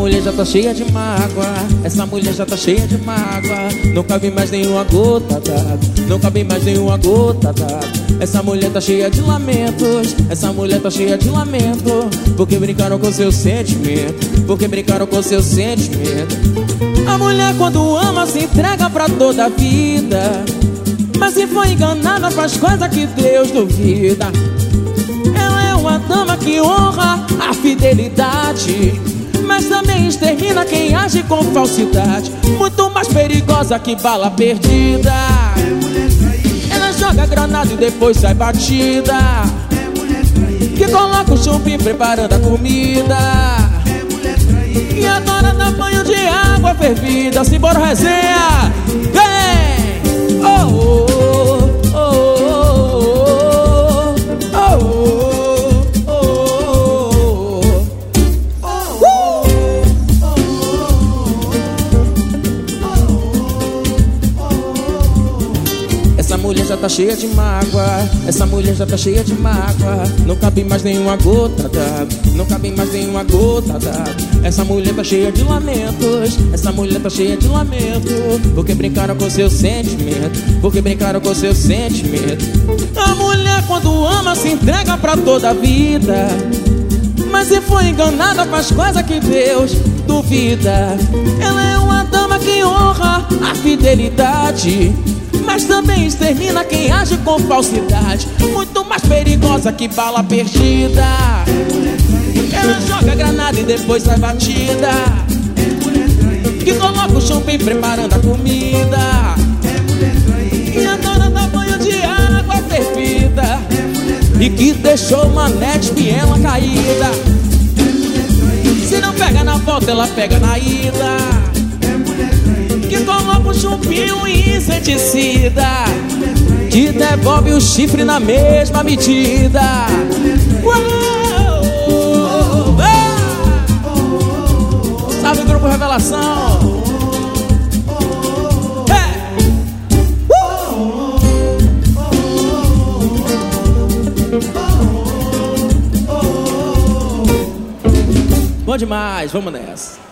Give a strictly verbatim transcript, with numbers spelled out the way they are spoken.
mulher já tá cheia de mágoa, essa mulher já tá cheia de mágoa. Não cabe mais nenhuma gota d'água, não cabe mais nenhuma gota d'água. Essa mulher tá cheia de lamentos, essa mulher tá cheia de lamento. Porque brincaram com seu sentimento, porque brincaram com seu sentimento. A mulher quando ama se entrega pra toda a vida, mas se foi enganada faz coisa que Deus duvida. Ela é uma dama que honra a fidelidade, mas também extermina quem age com falsidade. Muito mais perigosa que bala perdida. Ela joga granada e depois sai batida, que coloca o chumbinho preparando a comida, e adora dar banho de água fervida. Simbora, resenha! Vem! Oh, oh, oh, oh, oh, oh. Essa mulher já tá cheia de mágoa, essa mulher já tá cheia de mágoa. Não cabe mais nenhuma gota d'água, não cabe mais nenhuma gota d'água. Essa mulher tá cheia de lamentos, essa mulher tá cheia de lamento. Porque brincaram com seu sentimento, porque brincaram com seu sentimento. A mulher quando ama se entrega pra toda a vida, mas se foi enganada faz coisa que Deus duvida. Ela é uma dama que honra a fidelidade, mas também extermina quem age com falsidade. Muito mais perigosa que bala perdida. Ela joga granada e depois sai batida, que coloca o chumbinho preparando a comida, e adora dar banho de água fervida, e que deixou uma net piela caída. Se não pega na volta, ela pega na ida, que coloca o chumbinho e inseticida, que devolve o chifre na mesma medida. Uou! Salve o grupo Revelação! É. Uh! Bom demais, vamos nessa.